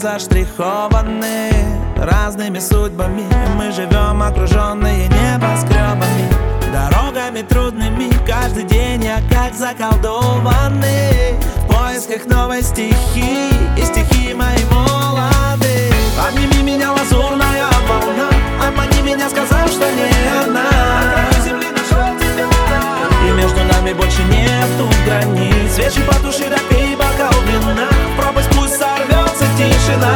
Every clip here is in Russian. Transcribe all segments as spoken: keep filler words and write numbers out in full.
заштрихованы разными судьбами. Мы живем окруженные небоскребами, дорогами трудными. Каждый день я как заколдованный в поисках новой стихи, и стихи мои молоды. Обними меня, лазурная волна, обмани меня, сказав, что не она. На краю земли нашел тебя, и между нами больше нету границ. Свечи потуши, допей бокал вина, в пропасть пусть сорвется тишина.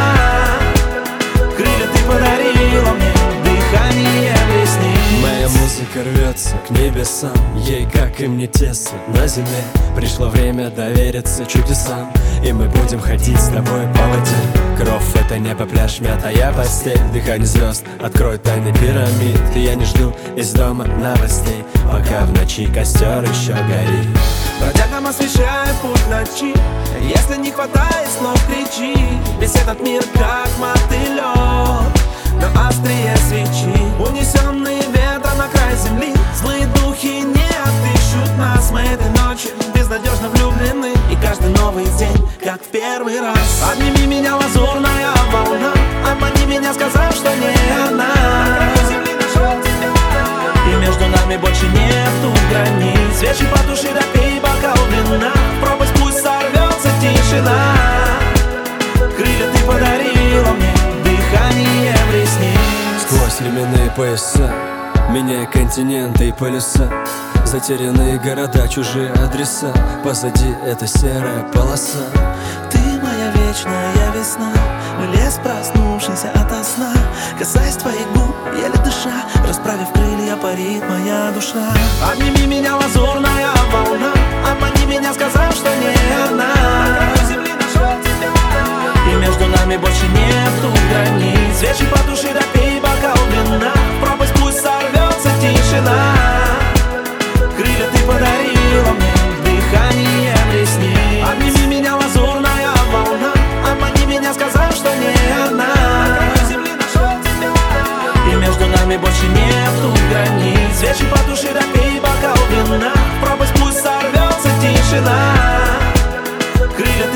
Крылья ты подарила мне, дыхание ресниц. Моя музыка рвется к небесам, ей, как и мне, тесно на земле. Пришло время довериться чудесам, и мы будем ходить с тобой по воде. Кровь — это небо, пляж, мятая постель, дыхание звезд откроет тайны пирамид. И я не жду из дома новостей, пока в ночи костер еще горит. Бродягам освещает путь ночи, если не хватает слов, кричи. Весь этот мир как мотылек на острие свечи. Унесенные ветром на край земли, злые духи не отыщут нас. Мы этой ночью безнадежно влюблены, и каждый новый день как в первый раз. Обними меня, лазурная волна, обмани меня, сказав, что не она. На краю земли нашел тебя, и между нами больше нету границ. Свечи потуши, допей бокал вина, в пропасть пусть сорвется тишина. Крылья ты подарила мне, дыхание в ресниц. Сквозь временные пояса, меняя континенты и полюса, затерянные города, чужие адреса, позади эта серая полоса. Ты моя вечная весна, лес, проснувшийся ото сна. Касаясь твоих губ, еле дыша, расправив крылья, парит моя душа. Обними меня, лазурная волна, обмани меня, сказав, что не она. На краю земли нашел тебя, и между нами больше нету границ. Свечи потуши, допей бокал вина, в пропасть пусть сорвется тишина. Крылья ты подарила мне, дыхание в ресниц. Обними меня, лазурная волна, обмани меня, сказав, что не она. На краю земли нашел тебя, и между нами больше нету границ. Свечи потуши, допей бокал вина, в пропасть пусть сорвется тишина. Крылья